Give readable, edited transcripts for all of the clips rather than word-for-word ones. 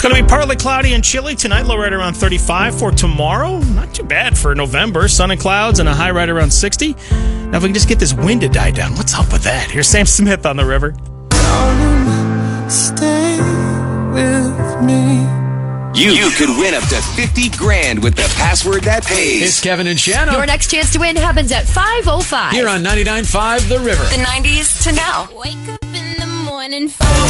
going to be partly cloudy and chilly tonight, low right around 35. For tomorrow, not too bad for November. Sun and clouds and a high right around 60. Now, if we can just get this wind to die down, what's up with that? Here's Sam Smith on the river. Stay with me. You could win up to 50 grand with the password that pays. It's Kevin and Shannon. Your next chance to win happens at 5:05. Here on 99.5 The River. The 90s to now. Wake up in the morning.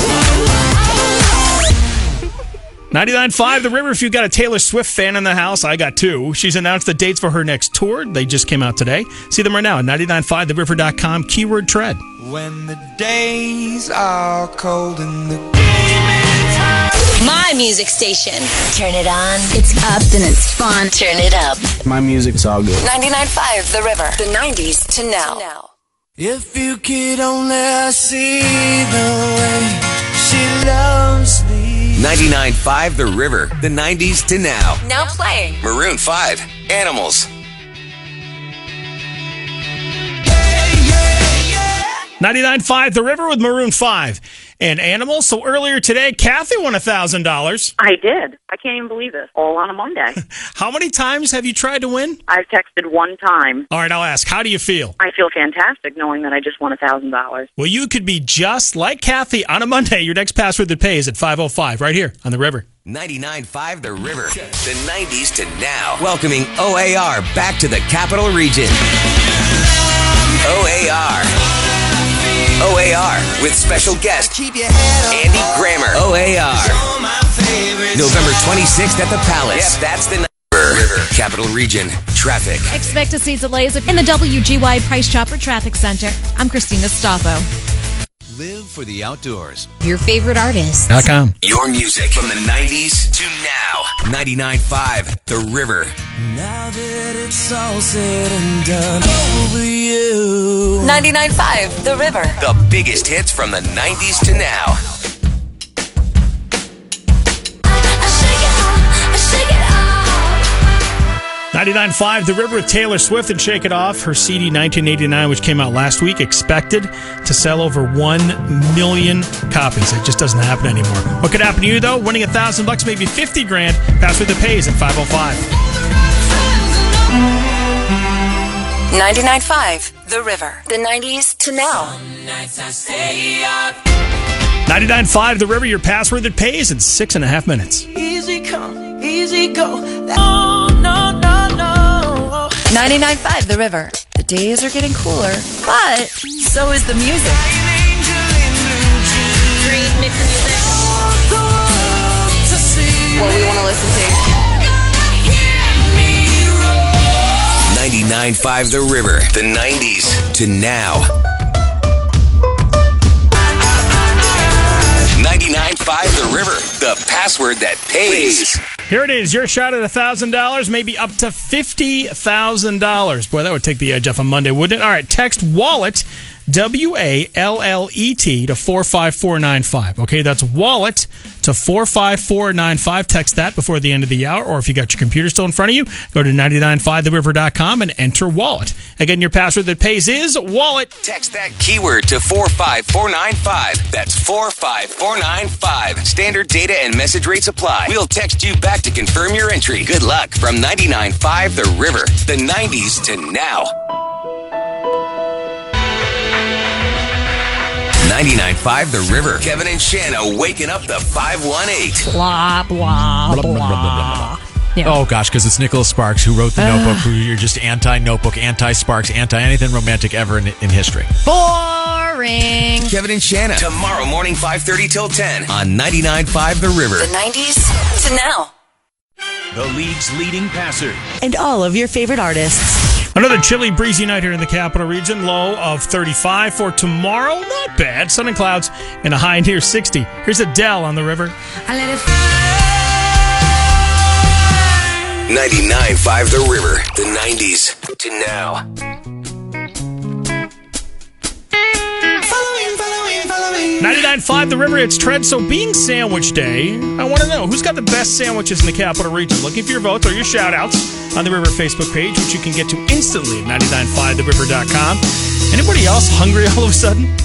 99.5 The River. If you've got a Taylor Swift fan in the house, I got two. She's announced the dates for her next tour. They just came out today. See them right now at 995theriver.com, keyword tread. When the days are cold and the My music station. Turn it on. It's up and it's fun. Turn it up. My music's all good. 99.5 The River. The 90s to now. if you could only see the way she loves me. 99.5 The River, the 90s to now. Now playing. Maroon 5, Animals. 99.5 The River with Maroon 5 and Animals. So earlier today, Kathy won $1,000. I did. I can't even believe this. All on a Monday. How many times have you tried to win? I've texted one time. All right, I'll ask. How do you feel? I feel fantastic knowing that I just won $1,000. Well, you could be just like Kathy on a Monday. Your next password that pays at 5:05 right here on The River. 99.5 The River, the 90s to now. Welcoming OAR back to the Capital Region. OAR with special guest Andy Grammer. OAR. November 26th at the Palace. Yep, that's the River. Capital Region traffic. Expect to see delays in the WGY Price Chopper Traffic Center. I'm Christina Staffo. Live for the outdoors. Your favorite artists. .com. Your music from the 90s to now. 99.5 The River. Now that it's all said and done over you. 99.5 The River. The biggest hits from the 90s to now. 99.5 The River with Taylor Swift and Shake It Off. Her CD 1989, which came out last week, expected to sell over 1 million copies. It just doesn't happen anymore. What could happen to you, though? Winning $1,000, maybe 50 grand. Password that pays at 5:05. 99.5 The River. The 90s to now. 99.5 The River, your password that pays in 6.5 minutes. Easy come, easy go. Oh, no, no, no. 99.5 The River. The days are getting cooler, but so is the music. Great mix of music. What we want to listen to. 99.5 The River, the 90s to now. 99.5 The River, the password that pays. Here it is, your shot at $1,000, maybe up to $50,000. Boy, that would take the edge off on Monday, wouldn't it? All right, text WALLET, WALLET, to 45495. Okay, that's WALLET to 45495. Text that before the end of the hour, or if you got your computer still in front of you, go to 995theriver.com and enter WALLET. Again, your password that pays is WALLET. Text that keyword to 45495. That's 45495. Standard data and message rates apply. We'll text you back to confirm your entry. Good luck from 99.5 The River, the 90s to now. 99.5 The River. Kevin and Shanna waking up the 518. Blah, blah, blah. Yeah. Oh, gosh, because it's Nicholas Sparks who wrote The Notebook, who you're just anti-Notebook, anti-Sparks, anti-anything romantic ever in history. Boring. Kevin and Shanna. Tomorrow morning, 5:30 till 10 on 99.5 The River. The 90s to now. The league's leading passer. And all of your favorite artists. Another chilly, breezy night here in the Capital Region. Low of 35 for tomorrow. Not bad. Sun and clouds and a high near 60. Here's Adele on The River. 99.5 The River, the 90s to now. 99.5 The River, it's Tread. So being Sandwich Day, I want to know, who's got the best sandwiches in the Capital Region? Looking for your votes or your shout-outs on the River Facebook page, which you can get to instantly at 995theriver.com. Anybody else hungry all of a sudden?